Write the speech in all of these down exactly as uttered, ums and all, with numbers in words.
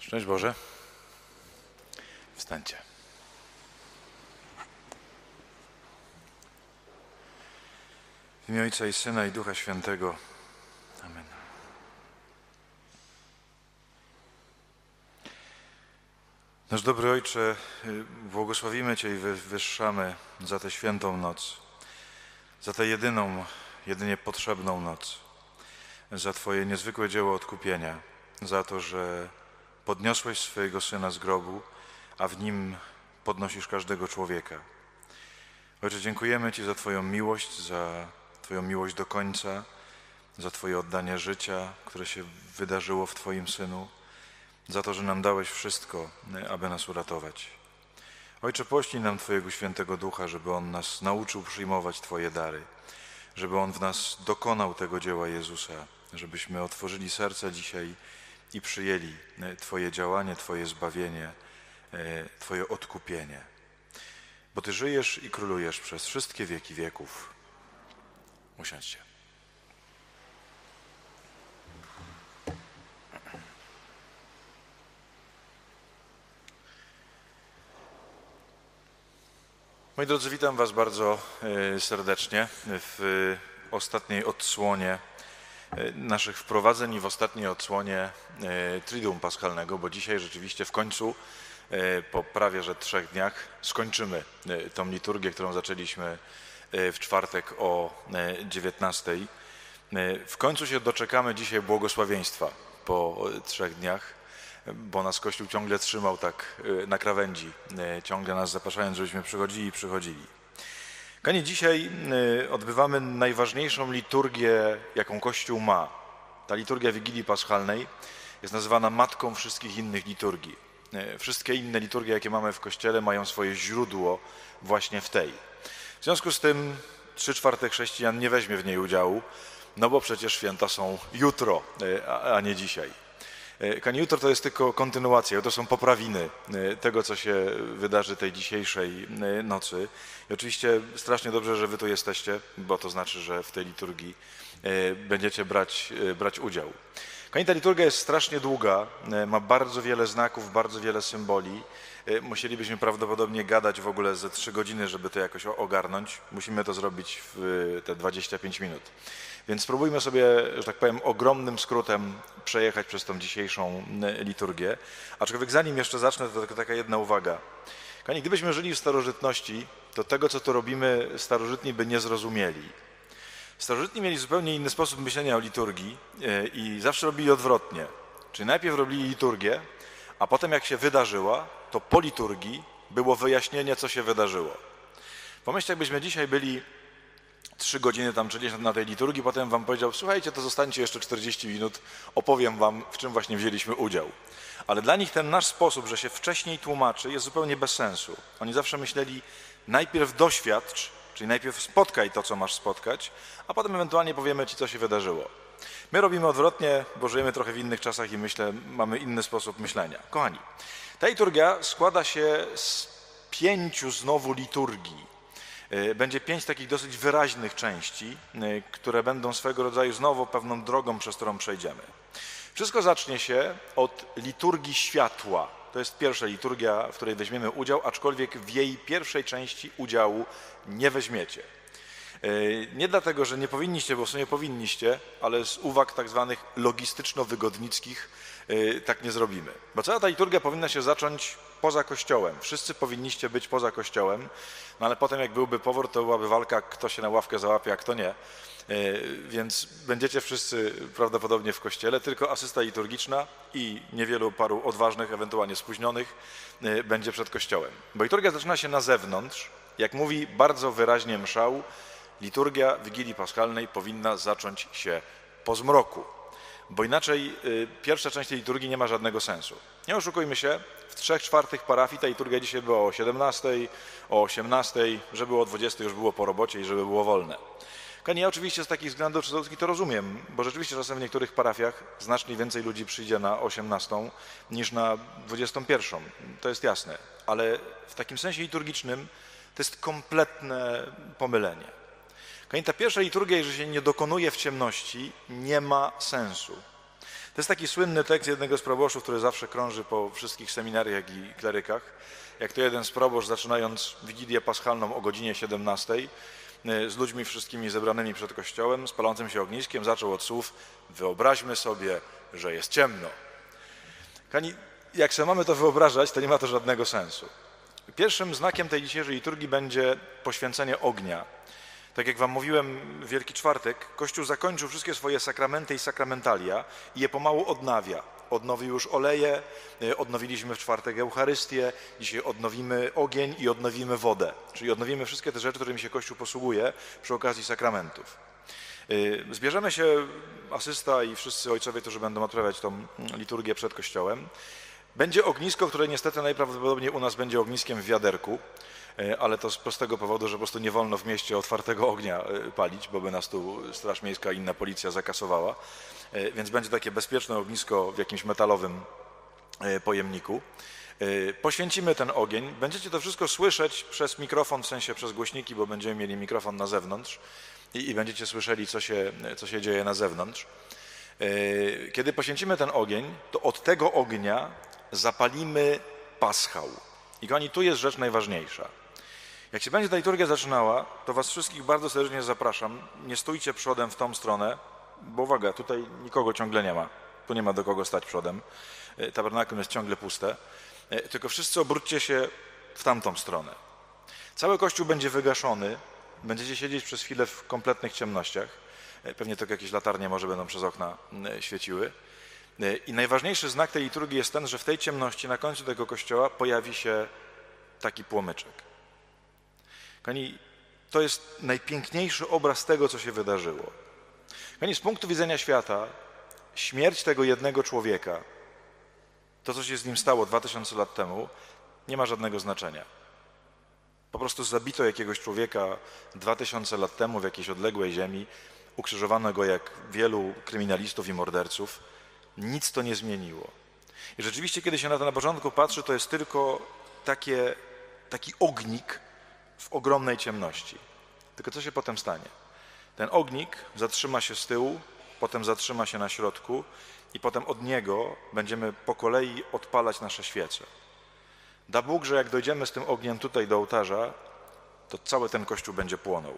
Szczęść Boże. Wstańcie. W imię Ojca i Syna i Ducha Świętego. Amen. Nasz dobry Ojcze, błogosławimy Cię i wywyższamy za tę świętą noc, za tę jedyną, jedynie potrzebną noc, za Twoje niezwykłe dzieło odkupienia, za to, że podniosłeś swojego Syna z grobu, a w Nim podnosisz każdego człowieka. Ojcze, dziękujemy Ci za Twoją miłość, za Twoją miłość do końca, za Twoje oddanie życia, które się wydarzyło w Twoim Synu, za to, że nam dałeś wszystko, aby nas uratować. Ojcze, poślij nam Twojego Świętego Ducha, żeby On nas nauczył przyjmować Twoje dary, żeby On w nas dokonał tego dzieła Jezusa, żebyśmy otworzyli serca dzisiaj i przyjęli Twoje działanie, Twoje zbawienie, Twoje odkupienie. Bo Ty żyjesz i królujesz przez wszystkie wieki wieków. Usiądźcie. Moi drodzy, witam Was bardzo serdecznie w ostatniej odsłonie naszych wprowadzeń i w ostatniej odsłonie Triduum Paschalnego, bo dzisiaj rzeczywiście w końcu, po prawie że trzech dniach, skończymy tą liturgię, którą zaczęliśmy w czwartek o dziewiętnastej. W końcu się doczekamy dzisiaj błogosławieństwa po trzech dniach, bo nas Kościół ciągle trzymał tak na krawędzi, ciągle nas zapraszając, żebyśmy przychodzili i przychodzili. Kochani, dzisiaj odbywamy najważniejszą liturgię, jaką Kościół ma. Ta liturgia Wigilii Paschalnej jest nazywana matką wszystkich innych liturgii. Wszystkie inne liturgie, jakie mamy w Kościele, mają swoje źródło właśnie w tej. W związku z tym trzy czwarte chrześcijan nie weźmie w niej udziału, no bo przecież święta są jutro, a nie dzisiaj. Kochani, jutro to jest tylko kontynuacja, to są poprawiny tego, co się wydarzy tej dzisiejszej nocy. I oczywiście strasznie dobrze, że Wy tu jesteście, bo to znaczy, że w tej liturgii będziecie brać, brać udział. Kochani, ta liturgia jest strasznie długa, ma bardzo wiele znaków, bardzo wiele symboli. Musielibyśmy prawdopodobnie gadać w ogóle ze trzy godziny, żeby to jakoś ogarnąć. Musimy to zrobić w te dwadzieścia pięć minut. Więc spróbujmy sobie, że tak powiem, ogromnym skrótem przejechać przez tą dzisiejszą liturgię. Aczkolwiek zanim jeszcze zacznę, to tylko taka jedna uwaga. Kochani, gdybyśmy żyli w starożytności, to tego, co tu robimy, starożytni by nie zrozumieli. Starożytni mieli zupełnie inny sposób myślenia o liturgii i zawsze robili odwrotnie. Czyli najpierw robili liturgię, a potem jak się wydarzyła, to po liturgii było wyjaśnienie, co się wydarzyło. Pomyślcie, jakbyśmy dzisiaj byli trzy godziny tam czyli na tej liturgii, potem wam powiedział, słuchajcie, to zostańcie jeszcze czterdzieści minut, opowiem wam, w czym właśnie wzięliśmy udział. Ale dla nich ten nasz sposób, że się wcześniej tłumaczy, jest zupełnie bez sensu. Oni zawsze myśleli, najpierw doświadcz, czyli najpierw spotkaj to, co masz spotkać, a potem ewentualnie powiemy ci, co się wydarzyło. My robimy odwrotnie, bo żyjemy trochę w innych czasach i myślę, mamy inny sposób myślenia. Kochani, ta liturgia składa się z pięciu znowu liturgii. Będzie pięć takich dosyć wyraźnych części, które będą swego rodzaju znowu pewną drogą, przez którą przejdziemy. Wszystko zacznie się od liturgii światła. To jest pierwsza liturgia, w której weźmiemy udział, aczkolwiek w jej pierwszej części udziału nie weźmiecie. Nie dlatego, że nie powinniście, bo w sumie powinniście, ale z uwag tak zwanych logistyczno-wygodnickich tak nie zrobimy. Bo cała ta liturgia powinna się zacząć poza Kościołem. Wszyscy powinniście być poza Kościołem, no ale potem jak byłby powrót, to byłaby walka, kto się na ławkę załapie, a kto nie. Więc będziecie wszyscy prawdopodobnie w Kościele, tylko asysta liturgiczna i niewielu paru odważnych, ewentualnie spóźnionych będzie przed Kościołem. Bo liturgia zaczyna się na zewnątrz. Jak mówi bardzo wyraźnie mszał, liturgia Wigilii Paschalnej powinna zacząć się po zmroku, bo inaczej y, pierwsza część tej liturgii nie ma żadnego sensu. Nie oszukujmy się, w trzech czwartych parafii ta liturgia dzisiaj była o siedemnastej, o osiemnastej, żeby było o dwudziestej już było po robocie i żeby było wolne. Ja oczywiście z takich względów to rozumiem, bo rzeczywiście czasem w niektórych parafiach znacznie więcej ludzi przyjdzie na osiemnastą niż na dwudziestą pierwszą. To jest jasne, ale w takim sensie liturgicznym to jest kompletne pomylenie. Ta pierwsza liturgia, jeżeli się nie dokonuje w ciemności, nie ma sensu. jest taki słynny tekst jednego z proboszczów, który zawsze krąży po wszystkich seminariach i klerykach. Jak to jeden z proboszcz, zaczynając Wigilię Paschalną o godzinie siedemnastej, z ludźmi wszystkimi zebranymi przed kościołem, z palącym się ogniskiem, zaczął od słów: wyobraźmy sobie, że jest ciemno. Kochani, jak sobie mamy to wyobrażać, to nie ma to żadnego sensu. Pierwszym znakiem tej dzisiejszej liturgii będzie poświęcenie ognia. Tak jak wam mówiłem, w Wielki Czwartek Kościół zakończył wszystkie swoje sakramenty i sakramentalia i je pomału odnawia. Odnowił już oleje, odnowiliśmy w czwartek Eucharystię, dzisiaj odnowimy ogień i odnowimy wodę. Czyli odnowimy wszystkie te rzeczy, którymi się Kościół posługuje przy okazji sakramentów. Zbierzemy się, asysta i wszyscy ojcowie, którzy będą odprawiać tą liturgię przed Kościołem. Będzie ognisko, które niestety najprawdopodobniej u nas będzie ogniskiem w wiaderku, ale to z prostego powodu, że po prostu nie wolno w mieście otwartego ognia palić, bo by nas tu Straż Miejska i inna policja zakasowała. Więc będzie takie bezpieczne ognisko w jakimś metalowym pojemniku. Poświęcimy ten ogień. Będziecie to wszystko słyszeć przez mikrofon, w sensie przez głośniki, bo będziemy mieli mikrofon na zewnątrz i, i będziecie słyszeli, co się, co się dzieje na zewnątrz. Kiedy poświęcimy ten ogień, to od tego ognia zapalimy paschał. I kochani, tu jest rzecz najważniejsza. Jak się będzie ta liturgia zaczynała, to was wszystkich bardzo serdecznie zapraszam. Nie stójcie przodem w tą stronę, bo uwaga, tutaj nikogo ciągle nie ma. Tu nie ma do kogo stać przodem. Tabernakulum jest ciągle puste. Tylko wszyscy obróćcie się w tamtą stronę. Cały Kościół będzie wygaszony. Będziecie siedzieć przez chwilę w kompletnych ciemnościach. Pewnie tylko jakieś latarnie może będą przez okna świeciły. I najważniejszy znak tej liturgii jest ten, że w tej ciemności na końcu tego kościoła pojawi się taki płomyczek. Kochani, to jest najpiękniejszy obraz tego, co się wydarzyło. Kochani, z punktu widzenia świata, śmierć tego jednego człowieka, to, co się z nim stało dwa tysiące lat temu, nie ma żadnego znaczenia. Po prostu zabito jakiegoś człowieka dwa tysiące lat temu w jakiejś odległej ziemi, ukrzyżowano go jak wielu kryminalistów i morderców. Nic to nie zmieniło. I rzeczywiście, kiedy się na to na początku patrzy, to jest tylko takie, taki ognik w ogromnej ciemności. Tylko co się potem stanie? Ten ognik zatrzyma się z tyłu, potem zatrzyma się na środku i potem od niego będziemy po kolei odpalać nasze świece. Da Bóg, że jak dojdziemy z tym ogniem tutaj do ołtarza, to cały ten Kościół będzie płonął.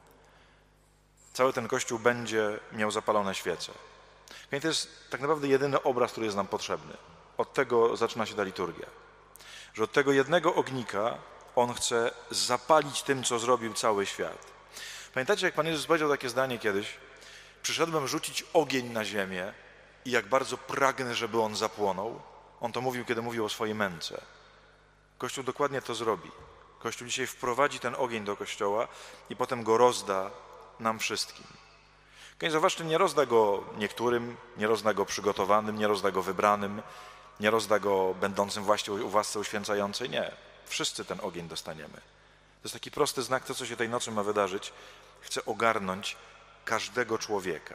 Cały ten Kościół będzie miał zapalone świece. I to jest tak naprawdę jedyny obraz, który jest nam potrzebny. Od tego zaczyna się ta liturgia. Że od tego jednego ognika On chce zapalić tym, co zrobił cały świat. Pamiętacie, jak Pan Jezus powiedział takie zdanie kiedyś? Przyszedłem rzucić ogień na ziemię i jak bardzo pragnę, żeby on zapłonął. On to mówił, kiedy mówił o swojej męce. Kościół dokładnie to zrobi. Kościół dzisiaj wprowadzi ten ogień do Kościoła i potem go rozda nam wszystkim. Zobaczcie, nie rozda go niektórym, nie rozda go przygotowanym, nie rozda go wybranym, nie rozda go będącym właśnie u łasce uświęcającej. Nie. Wszyscy ten ogień dostaniemy. To jest taki prosty znak, to co się tej nocy ma wydarzyć. Chce ogarnąć każdego człowieka.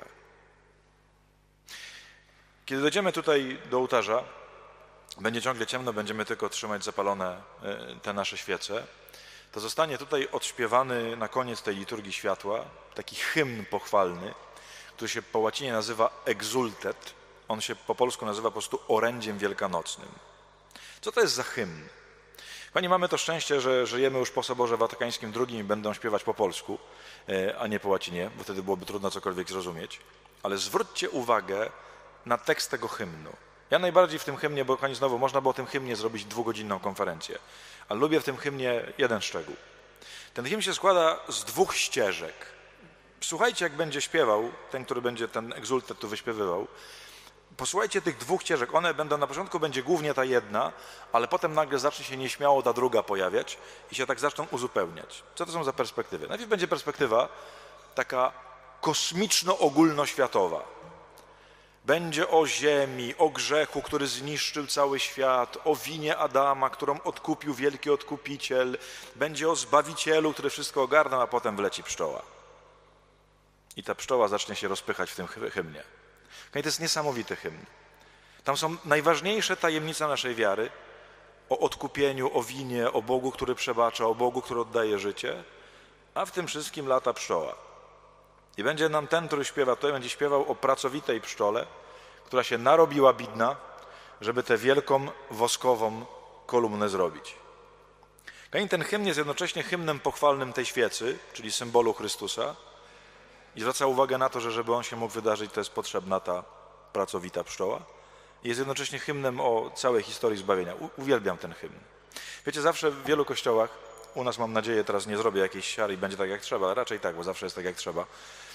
Kiedy dojdziemy tutaj do ołtarza, będzie ciągle ciemno, będziemy tylko trzymać zapalone te nasze świece, to zostanie tutaj odśpiewany na koniec tej liturgii światła taki hymn pochwalny, który się po łacinie nazywa exultet. On się po polsku nazywa po prostu orędziem wielkanocnym. Co to jest za hymn? Pani, mamy to szczęście, że żyjemy już po Soborze Watykańskim drugim i będą śpiewać po polsku, a nie po łacinie, bo wtedy byłoby trudno cokolwiek zrozumieć. Ale zwróćcie uwagę na tekst tego hymnu. Ja najbardziej w tym hymnie, bo kochani, znowu można było o tym hymnie zrobić dwugodzinną konferencję, ale lubię w tym hymnie jeden szczegół. Ten hymn się składa z dwóch ścieżek. Słuchajcie, jak będzie śpiewał, ten, który będzie ten exultet tu wyśpiewywał, posłuchajcie tych dwóch ścieżek. One będą, na początku będzie głównie ta jedna, ale potem nagle zacznie się nieśmiało ta druga pojawiać i się tak zaczną uzupełniać. Co to są za perspektywy? Najpierw będzie perspektywa taka kosmiczno-ogólnoświatowa. Będzie o ziemi, o grzechu, który zniszczył cały świat, o winie Adama, którą odkupił wielki odkupiciel. Będzie o Zbawicielu, który wszystko ogarnął, a potem wleci pszczoła. I ta pszczoła zacznie się rozpychać w tym hymnie. I to jest niesamowity hymn. Tam są najważniejsze tajemnice naszej wiary o odkupieniu, o winie, o Bogu, który przebacza, o Bogu, który oddaje życie, a w tym wszystkim lata pszczoła. I będzie nam ten, który śpiewa tutaj, będzie śpiewał o pracowitej pszczole, która się narobiła bidna, żeby tę wielką woskową kolumnę zrobić. Kochani, ten hymn jest jednocześnie hymnem pochwalnym tej świecy, czyli symbolu Chrystusa, i zwraca uwagę na to, że żeby on się mógł wydarzyć, to jest potrzebna ta pracowita pszczoła. Jest jednocześnie hymnem o całej historii zbawienia. U- uwielbiam ten hymn. Wiecie, zawsze w wielu kościołach, u nas mam nadzieję, teraz nie zrobię jakiejś siary i będzie tak jak trzeba, raczej tak, bo zawsze jest tak jak trzeba.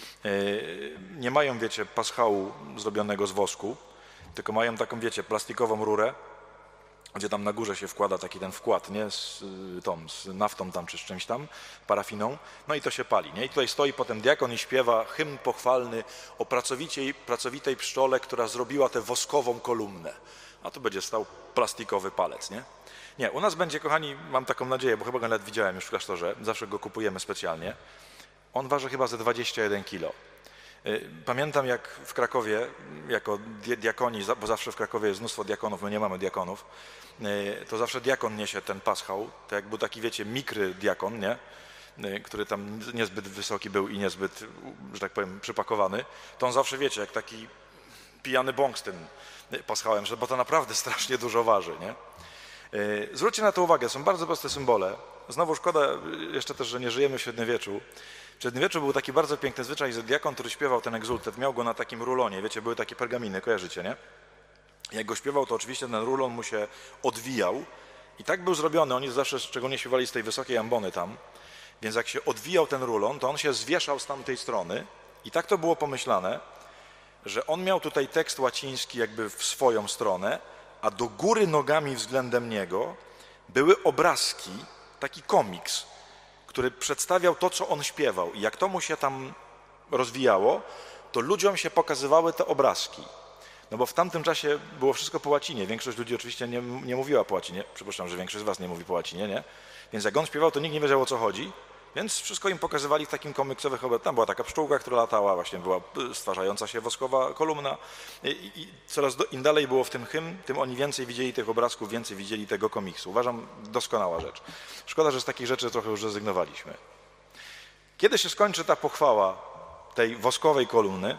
Yy, nie mają, wiecie, paschału zrobionego z wosku, tylko mają taką, wiecie, plastikową rurę, gdzie tam na górze się wkłada taki ten wkład, nie, z, tą, z naftą tam czy z czymś tam, parafiną, no i to się pali, nie? I tutaj stoi potem diakon i śpiewa hymn pochwalny o pracowitej, pracowitej pszczole, która zrobiła tę woskową kolumnę. A tu będzie stał plastikowy palec, nie? Nie, u nas będzie, kochani, mam taką nadzieję, bo chyba go nawet widziałem już w klasztorze, zawsze go kupujemy specjalnie. On waży chyba ze dwadzieścia jeden kilo. Pamiętam, jak w Krakowie, jako diakoni, bo zawsze w Krakowie jest mnóstwo diakonów, my nie mamy diakonów, to zawsze diakon niesie ten paschał, to jak był taki, wiecie, mikry diakon, nie? Który tam niezbyt wysoki był i niezbyt, że tak powiem, przypakowany, to on zawsze, wiecie, jak taki pijany bąk z tym paschałem, bo to naprawdę strasznie dużo waży, nie? Zwróćcie na to uwagę, są bardzo proste symbole. Znowu szkoda jeszcze też, że nie żyjemy w średniowieczu. W średniowieczu był taki bardzo piękny zwyczaj, że diakon, który śpiewał ten egzultet, miał go na takim rulonie, wiecie, były takie pergaminy, kojarzycie, nie? Jak go śpiewał, to oczywiście ten rulon mu się odwijał i tak był zrobiony, oni zawsze szczególnie śpiewali z tej wysokiej ambony tam, więc jak się odwijał ten rulon, to on się zwieszał z tamtej strony i tak to było pomyślane, że on miał tutaj tekst łaciński jakby w swoją stronę, a do góry nogami względem niego były obrazki, taki komiks, który przedstawiał to, co on śpiewał. I jak to mu się tam rozwijało, to ludziom się pokazywały te obrazki. No bo w tamtym czasie było wszystko po łacinie. Większość ludzi oczywiście nie, nie mówiła po łacinie. Przypuszczam, że większość z was nie mówi po łacinie, nie? Więc jak on śpiewał, to nikt nie wiedział, o co chodzi. Więc wszystko im pokazywali w takim komiksowych obrazach. Tam była taka pszczółka, która latała, właśnie była stwarzająca się woskowa kolumna. I, i coraz do, im dalej było w tym hymn, tym oni więcej widzieli tych obrazków, więcej widzieli tego komiksu. Uważam, doskonała rzecz. Szkoda, że z takich rzeczy trochę już rezygnowaliśmy. Kiedy się skończy ta pochwała tej woskowej kolumny,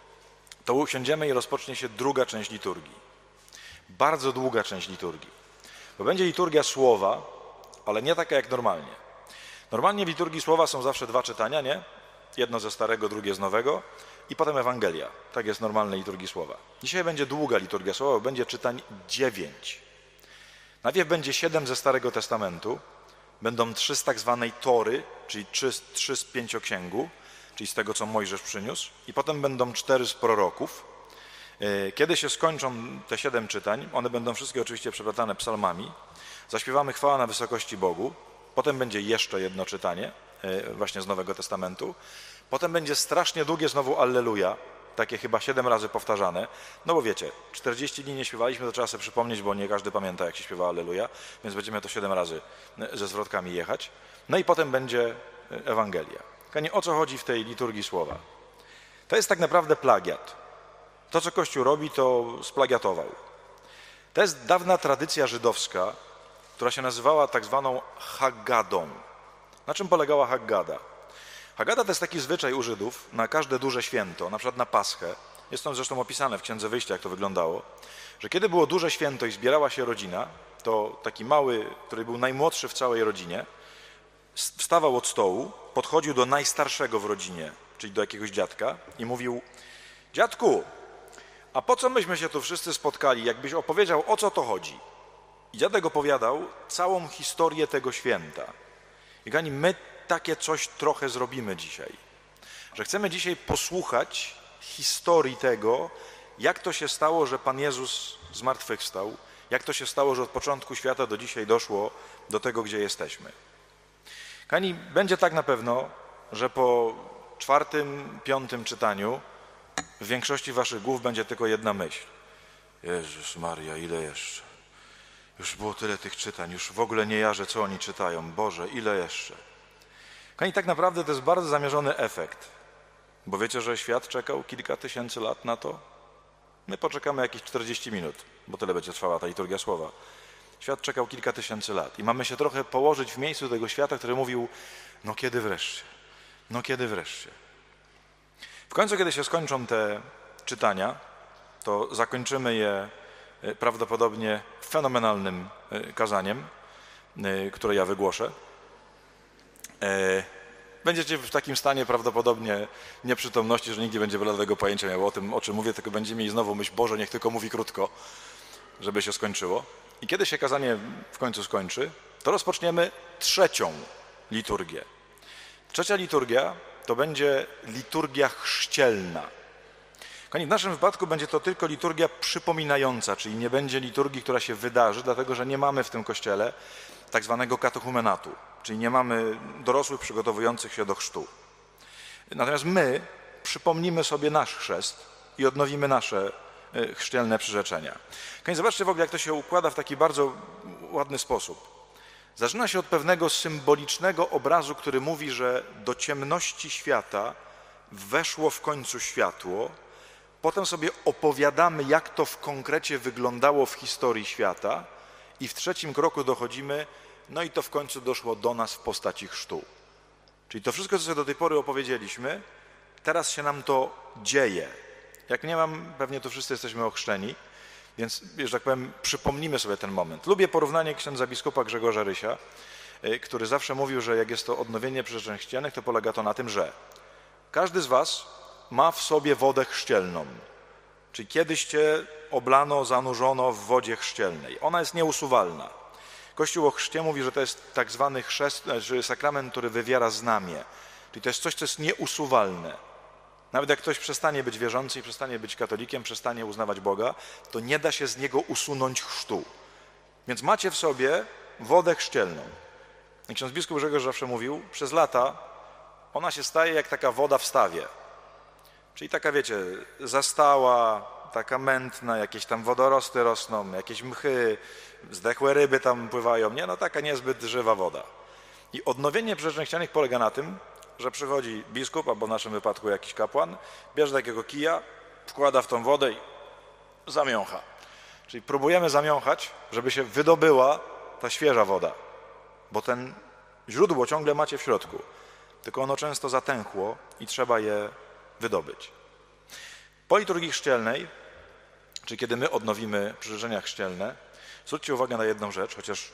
to usiądziemy i rozpocznie się druga część liturgii. Bardzo długa część liturgii. Bo będzie liturgia słowa, ale nie taka jak normalnie. Normalnie w liturgii słowa są zawsze dwa czytania, nie? Jedno ze Starego, drugie z Nowego i potem Ewangelia. Tak jest normalnej liturgii słowa. Dzisiaj będzie długa liturgia słowa, bo będzie czytań dziewięć. Najpierw będzie siedem ze Starego Testamentu, będą trzy z tak zwanej Tory, czyli trzy, trzy z pięcioksięgu, czyli z tego, co Mojżesz przyniósł, i potem będą cztery z proroków. Kiedy się skończą te siedem czytań, one będą wszystkie oczywiście przeplatane psalmami, zaśpiewamy chwała na wysokości Bogu, potem będzie jeszcze jedno czytanie, właśnie z Nowego Testamentu, potem będzie strasznie długie znowu Alleluja, takie chyba siedem razy powtarzane, no bo wiecie, czterdzieści dni nie śpiewaliśmy, to trzeba sobie przypomnieć, bo nie każdy pamięta, jak się śpiewa Alleluja, więc będziemy to siedem razy ze zwrotkami jechać. No i potem będzie Ewangelia. Kochani, o co chodzi w tej liturgii słowa? To jest tak naprawdę plagiat. To, co Kościół robi, to splagiatował. To jest dawna tradycja żydowska, która się nazywała tak zwaną Haggadą. Na czym polegała Haggada? Haggada to jest taki zwyczaj u Żydów na każde duże święto, na przykład na Paschę. Jest to zresztą opisane w Księdze Wyjścia, jak to wyglądało, że kiedy było duże święto i zbierała się rodzina, to taki mały, który był najmłodszy w całej rodzinie, wstawał od stołu, podchodził do najstarszego w rodzinie, czyli do jakiegoś dziadka i mówił: dziadku, a po co myśmy się tu wszyscy spotkali, jakbyś opowiedział, o co to chodzi? I dziadek opowiadał całą historię tego święta. I kochani, my takie coś trochę zrobimy dzisiaj. Że chcemy dzisiaj posłuchać historii tego, jak to się stało, że Pan Jezus zmartwychwstał, jak to się stało, że od początku świata do dzisiaj doszło do tego, gdzie jesteśmy. Kochani, będzie tak na pewno, że po czwartym, piątym czytaniu w większości waszych głów będzie tylko jedna myśl. Jezus Maria, ile jeszcze? Już było tyle tych czytań, już w ogóle nie jarzę, co oni czytają. Boże, ile jeszcze? Kochani, tak naprawdę to jest bardzo zamierzony efekt. Bo wiecie, że świat czekał kilka tysięcy lat na to? My poczekamy jakieś czterdzieści minut, bo tyle będzie trwała ta liturgia słowa. Świat czekał kilka tysięcy lat i mamy się trochę położyć w miejscu tego świata, który mówił: no kiedy wreszcie, no kiedy wreszcie. W końcu, kiedy się skończą te czytania, to zakończymy je prawdopodobnie fenomenalnym kazaniem, które ja wygłoszę. Będziecie w takim stanie prawdopodobnie nieprzytomności, że nikt nie będzie bladego pojęcia miał o tym, o czym mówię, tylko będziemy mieli znowu myśl, Boże, niech tylko mówi krótko, żeby się skończyło. I kiedy się kazanie w końcu skończy, to rozpoczniemy trzecią liturgię. Trzecia liturgia to będzie liturgia chrzcielna. W naszym wypadku będzie to tylko liturgia przypominająca, czyli nie będzie liturgii, która się wydarzy, dlatego że nie mamy w tym kościele tak zwanego katechumenatu, czyli nie mamy dorosłych przygotowujących się do chrztu. Natomiast my przypomnimy sobie nasz chrzest i odnowimy nasze chrzcielne przyrzeczenia. Zobaczcie w ogóle, jak to się układa w taki bardzo ładny sposób. Zaczyna się od pewnego symbolicznego obrazu, który mówi, że do ciemności świata weszło w końcu światło. Potem sobie opowiadamy, jak to w konkrecie wyglądało w historii świata i w trzecim kroku dochodzimy, no i to w końcu doszło do nas w postaci chrztu. Czyli to wszystko, co sobie do tej pory opowiedzieliśmy, teraz się nam to dzieje. Jak nie mam, pewnie to wszyscy jesteśmy ochrzczeni, więc, że tak powiem, przypomnimy sobie ten moment. Lubię porównanie księdza biskupa Grzegorza Rysia, który zawsze mówił, że jak jest to odnowienie przyrzeczeń chrzcielnych, to polega to na tym, że każdy z was ma w sobie wodę chrzcielną. Czyli kiedyś cię oblano, zanurzono w wodzie chrzcielnej. Ona jest nieusuwalna. Kościół o chrzcie mówi, że to jest tak zwany chrzest, znaczy sakrament, który wywiera znamię. Czyli to jest coś, co jest nieusuwalne. Nawet jak ktoś przestanie być wierzący i przestanie być katolikiem, przestanie uznawać Boga, to nie da się z niego usunąć chrztu. Więc macie w sobie wodę chrzcielną. I ksiądz biskup Grzegorz zawsze mówił, przez lata ona się staje jak taka woda w stawie. Czyli taka, wiecie, zastała, taka mętna, jakieś tam wodorosty rosną, jakieś mchy, zdechłe ryby tam pływają, nie? No taka niezbyt żywa woda. I odnowienie przyrzeczeń chrzcielnych polega na tym, że przychodzi biskup, albo w naszym wypadku jakiś kapłan, bierze takiego kija, wkłada w tą wodę i zamiącha. Czyli próbujemy zamiąchać, żeby się wydobyła ta świeża woda, bo ten źródło ciągle macie w środku, tylko ono często zatęchło i trzeba je wydobyć. Po liturgii chrzcielnej, czyli kiedy my odnowimy przyrzeczenia chrzcielne, zwróćcie uwagę na jedną rzecz, chociaż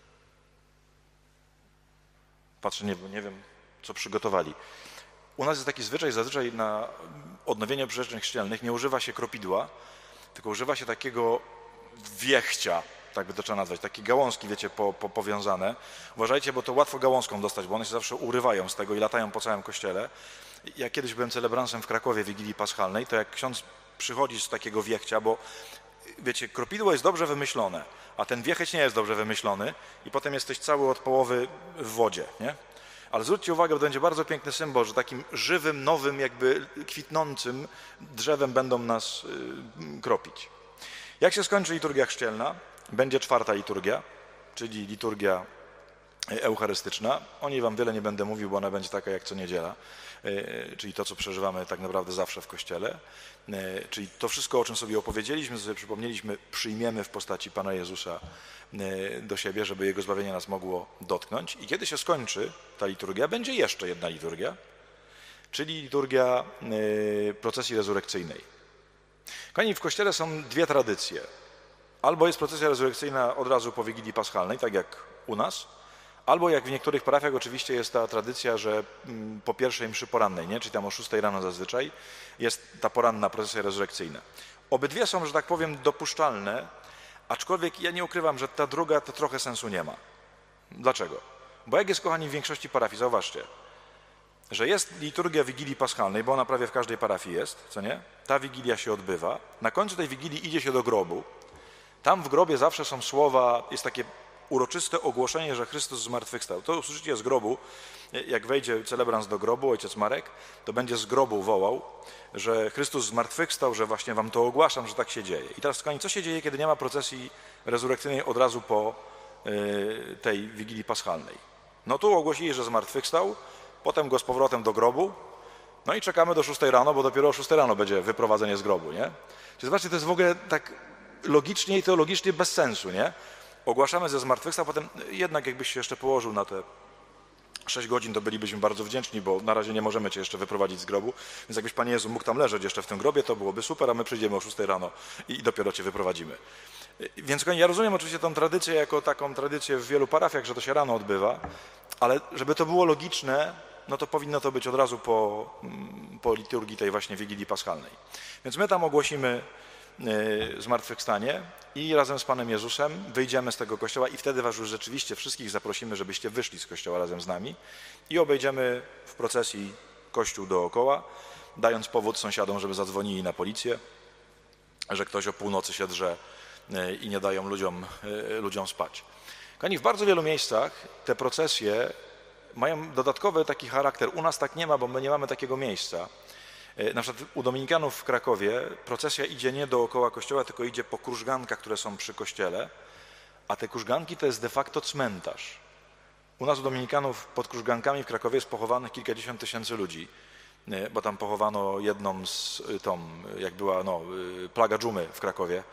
patrzę, nie, nie wiem, co przygotowali. U nas jest taki zwyczaj, zazwyczaj na odnowienie przyrzeczeń chrzcielnych nie używa się kropidła, tylko używa się takiego wiechcia, tak by to trzeba nazwać, takie gałązki, wiecie, po, po, powiązane. Uważajcie, bo to łatwo gałązką dostać, bo one się zawsze urywają z tego i latają po całym kościele. Ja kiedyś byłem celebransem w Krakowie Wigilii Paschalnej, to jak ksiądz przychodzi z takiego wiechcia, bo wiecie, kropidło jest dobrze wymyślone, a ten wiecheć nie jest dobrze wymyślony i potem jesteś cały od połowy w wodzie, nie? Ale zwróćcie uwagę, bo to będzie bardzo piękny symbol, że takim żywym, nowym, jakby kwitnącym drzewem będą nas y, kropić. Jak się skończy liturgia chrzcielna, będzie czwarta liturgia, czyli liturgia eucharystyczna. O niej wam wiele nie będę mówił, bo ona będzie taka jak co niedziela, y, czyli to, co przeżywamy tak naprawdę zawsze w Kościele. Y, czyli to wszystko, o czym sobie opowiedzieliśmy, co sobie przypomnieliśmy, przyjmiemy w postaci Pana Jezusa do siebie, żeby Jego zbawienie nas mogło dotknąć. I kiedy się skończy ta liturgia, będzie jeszcze jedna liturgia, czyli liturgia procesji rezurekcyjnej. Kochani, w Kościele są dwie tradycje. Albo jest procesja rezurekcyjna od razu po Wigilii Paschalnej, tak jak u nas, albo jak w niektórych parafiach oczywiście jest ta tradycja, że po pierwszej mszy porannej, nie? Czyli tam o szóstej rano zazwyczaj, jest ta poranna procesja rezurekcyjna. Obydwie są, że tak powiem, dopuszczalne, aczkolwiek ja nie ukrywam, że ta druga to trochę sensu nie ma. Dlaczego? Bo jak jest, kochani, w większości parafii, zauważcie, że jest liturgia Wigilii Paschalnej, bo ona prawie w każdej parafii jest, co nie? Ta Wigilia się odbywa. Na końcu tej Wigilii idzie się do grobu. Tam w grobie zawsze są słowa, jest takie uroczyste ogłoszenie, że Chrystus zmartwychwstał. To usłyszycie z grobu, jak wejdzie celebrant do grobu, ojciec Marek, to będzie z grobu wołał, że Chrystus zmartwychwstał, że właśnie wam to ogłaszam, że tak się dzieje. I teraz, kochani, co się dzieje, kiedy nie ma procesji rezurekcyjnej od razu po y, tej Wigilii Paschalnej? No tu ogłosili, że zmartwychwstał, potem go z powrotem do grobu, no i czekamy do szóstej rano, bo dopiero o szóstej rano będzie wyprowadzenie z grobu, nie? Czyli zobaczcie, to jest w ogóle tak logicznie i teologicznie bez sensu, nie? Ogłaszamy ze zmartwychwstał, potem jednak jakbyś się jeszcze położył na te sześć godzin to bylibyśmy bardzo wdzięczni, bo na razie nie możemy Cię jeszcze wyprowadzić z grobu, więc jakbyś Panie Jezu mógł tam leżeć jeszcze w tym grobie, to byłoby super, a my przyjdziemy o szóstej rano i dopiero Cię wyprowadzimy. Więc ja rozumiem oczywiście tą tradycję jako taką tradycję w wielu parafiach, że to się rano odbywa, ale żeby to było logiczne, no to powinno to być od razu po, po liturgii tej właśnie Wigilii Paschalnej. Więc my tam ogłosimy zmartwychwstanie i razem z Panem Jezusem wyjdziemy z tego kościoła i wtedy was już rzeczywiście wszystkich zaprosimy, żebyście wyszli z kościoła razem z nami i obejdziemy w procesji kościół dookoła, dając powód sąsiadom, żeby zadzwonili na policję, że ktoś o północy się drze i nie dają ludziom, ludziom spać. Kochani, w bardzo wielu miejscach te procesje mają dodatkowy taki charakter. U nas tak nie ma, bo my nie mamy takiego miejsca. Na przykład u dominikanów w Krakowie procesja idzie nie dookoła kościoła, tylko idzie po krużgankach, które są przy kościele, a te krużganki to jest de facto cmentarz. U nas u dominikanów pod krużgankami w Krakowie jest pochowanych kilkadziesiąt tysięcy ludzi, bo tam pochowano jedną z tą, jak była no, plaga dżumy w Krakowie,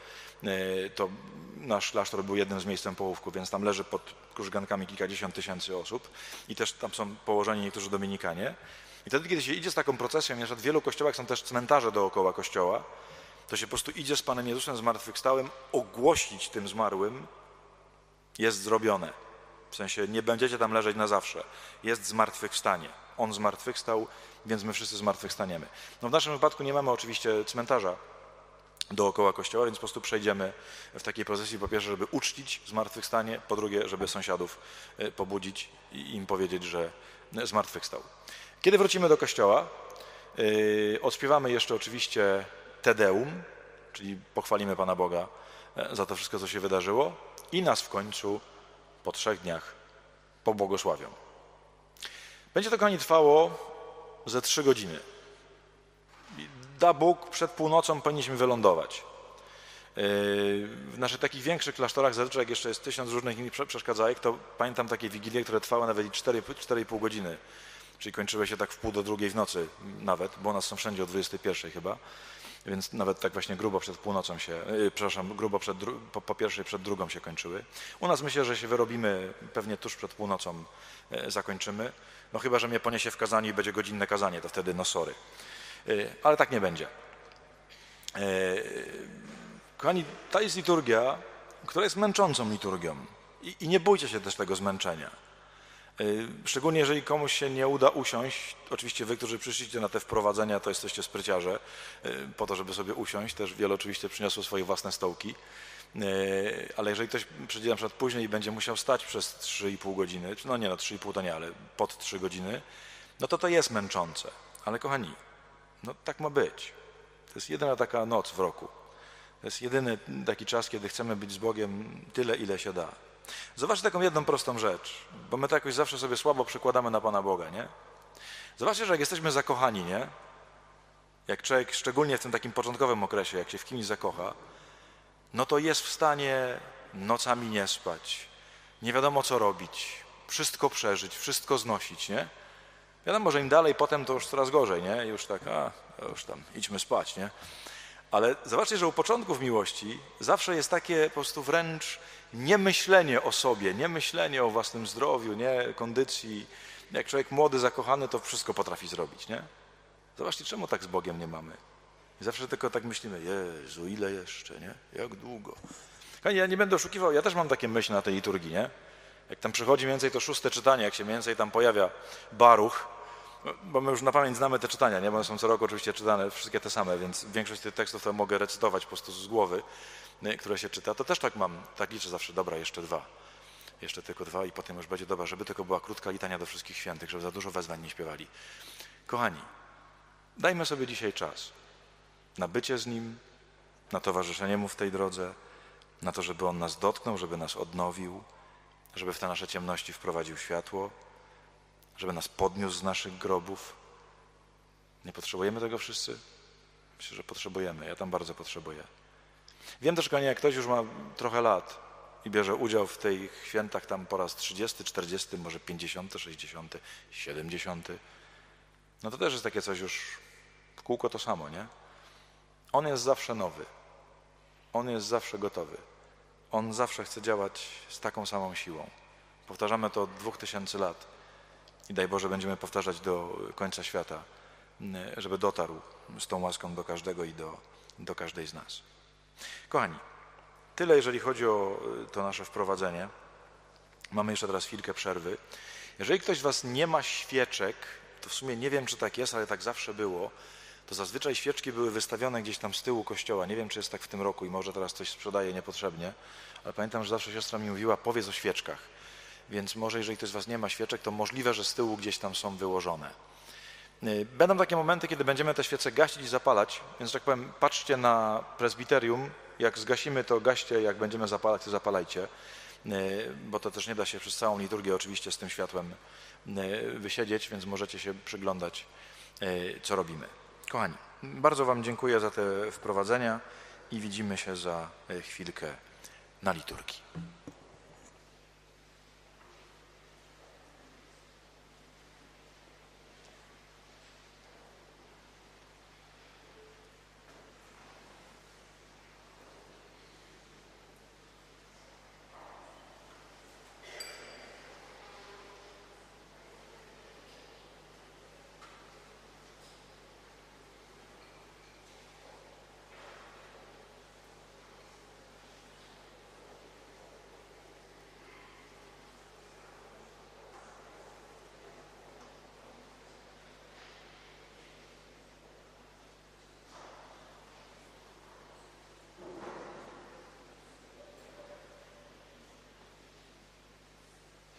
to nasz klasztor był jednym z miejscem pochówku, więc tam leży pod krużgankami kilkadziesiąt tysięcy osób i też tam są położeni niektórzy dominikanie. I wtedy, kiedy się idzie z taką procesją, na przykład w wielu kościołach są też cmentarze dookoła kościoła, to się po prostu idzie z Panem Jezusem zmartwychwstałym ogłosić tym zmarłym, jest zrobione. W sensie nie będziecie tam leżeć na zawsze. Jest zmartwychwstanie. On zmartwychwstał, więc my wszyscy zmartwychwstaniemy. No w naszym wypadku nie mamy oczywiście cmentarza dookoła kościoła, więc po prostu przejdziemy w takiej procesji, po pierwsze, żeby uczcić zmartwychwstanie, po drugie, żeby sąsiadów pobudzić i im powiedzieć, że zmartwychwstał. Kiedy wrócimy do kościoła, yy, odśpiewamy jeszcze oczywiście Te Deum, czyli pochwalimy Pana Boga za to wszystko, co się wydarzyło i nas w końcu po trzech dniach pobłogosławią. Będzie to, kochani, trwało ze trzy godziny. Da Bóg, przed północą powinniśmy wylądować. Yy, w naszych takich większych klasztorach, zazwyczaj jak jeszcze jest tysiąc różnych innych przeszkadzajek, to pamiętam takie wigilie, które trwały nawet i cztery i pół godziny. Czyli kończyły się tak w pół do drugiej w nocy nawet, bo u nas są wszędzie o dwudziestej pierwszej chyba, więc nawet tak właśnie grubo przed północą się, yy, przepraszam, grubo przed, po, po pierwszej przed drugą się kończyły. U nas myślę, że się wyrobimy pewnie tuż przed północą yy, zakończymy, no chyba, że mnie poniesie w kazaniu i będzie godzinne kazanie, to wtedy no sorry. Yy, ale tak nie będzie. Yy, kochani, ta jest liturgia, która jest męczącą liturgią i, i nie bójcie się też tego zmęczenia. Szczególnie jeżeli komuś się nie uda usiąść, oczywiście wy, którzy przyszliście na te wprowadzenia, to jesteście spryciarze, po to, żeby sobie usiąść, też wiele oczywiście przyniosło swoje własne stołki, ale jeżeli ktoś przyjdzie na przykład później i będzie musiał stać przez trzy i pół godziny, no nie no, trzy i pół to nie, ale pod trzy godziny, no to to jest męczące. Ale kochani, no tak ma być. To jest jedyna taka noc w roku. To jest jedyny taki czas, kiedy chcemy być z Bogiem tyle, ile się da. Zobaczcie taką jedną prostą rzecz, bo my to jakoś zawsze sobie słabo przykładamy na Pana Boga, nie? Zobaczcie, że jak jesteśmy zakochani, nie? Jak człowiek, szczególnie w tym takim początkowym okresie, jak się w kimś zakocha, no to jest w stanie nocami nie spać, nie wiadomo co robić, wszystko przeżyć, wszystko znosić, nie? Wiadomo, że im dalej potem to już coraz gorzej, nie? Już tak, a, już tam, idźmy spać, nie? Ale zobaczcie, że u początków miłości zawsze jest takie po prostu wręcz niemyślenie o sobie, niemyślenie o własnym zdrowiu, nie kondycji. Jak człowiek młody, zakochany, to wszystko potrafi zrobić, nie? Zobaczcie, czemu tak z Bogiem nie mamy. I zawsze tylko tak myślimy, Jezu, ile jeszcze, nie? Jak długo? Ja nie będę oszukiwał, ja też mam takie myśli na tej liturgii, nie? Jak tam przychodzi mniej więcej to szóste czytanie, jak się mniej więcej tam pojawia Baruch, bo my już na pamięć znamy te czytania, nie? Bo one są co roku oczywiście czytane, wszystkie te same, więc większość tych tekstów to mogę recytować po prostu z głowy, nie? Które się czyta. To też tak mam, tak liczę zawsze, dobra, jeszcze dwa. Jeszcze tylko dwa i potem już będzie dobra, żeby tylko była krótka litania do wszystkich świętych, żeby za dużo wezwań nie śpiewali. Kochani, dajmy sobie dzisiaj czas na bycie z Nim, na towarzyszenie Mu w tej drodze, na to, żeby On nas dotknął, żeby nas odnowił, żeby w te nasze ciemności wprowadził światło, żeby nas podniósł z naszych grobów. Nie potrzebujemy tego wszyscy? Myślę, że potrzebujemy. Ja tam bardzo potrzebuję. Wiem też, że jak ktoś już ma trochę lat i bierze udział w tych świętach tam po raz trzydziesty, czterdziesty, może pięćdziesiąty, sześćdziesiąty, siedemdziesiąty, no to też jest takie coś już w kółko to samo, nie? On jest zawsze nowy. On jest zawsze gotowy. On zawsze chce działać z taką samą siłą. Powtarzamy to od dwóch tysięcy lat. i daj Boże będziemy powtarzać do końca świata, żeby dotarł z tą łaską do każdego i do, do każdej z nas. Kochani, tyle jeżeli chodzi o to nasze wprowadzenie. Mamy jeszcze teraz chwilkę przerwy. Jeżeli ktoś z was nie ma świeczek, to w sumie nie wiem, czy tak jest, ale tak zawsze było, to zazwyczaj świeczki były wystawione gdzieś tam z tyłu kościoła. Nie wiem, czy jest tak w tym roku i może teraz coś sprzedaje niepotrzebnie, ale pamiętam, że zawsze siostra mi mówiła, powiedz o świeczkach. Więc może jeżeli ktoś z was nie ma świeczek, to możliwe, że z tyłu gdzieś tam są wyłożone. Będą takie momenty, kiedy będziemy te świece gasić i zapalać, więc tak powiem, patrzcie na prezbiterium, jak zgasimy, to gaście, jak będziemy zapalać, to zapalajcie, bo to też nie da się przez całą liturgię oczywiście z tym światłem wysiedzieć, więc możecie się przyglądać, co robimy. Kochani, bardzo wam dziękuję za te wprowadzenia i widzimy się za chwilkę na liturgii.